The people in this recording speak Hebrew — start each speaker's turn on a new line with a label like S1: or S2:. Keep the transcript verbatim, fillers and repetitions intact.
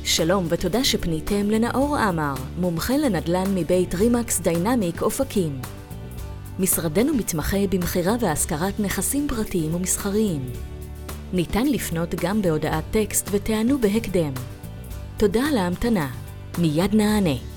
S1: שלום ותודה שפניתם לנאור עמר, מומחה לנדל"ן מבית רימקס דיינמיק אופקים. משרדנו מתמחה במחירה והשכרת נכסים פרטיים ומסחריים. ניתן לפנות גם בהודעת טקסט ותענו בהקדם. תודה על ההמתנה. מיד נענה.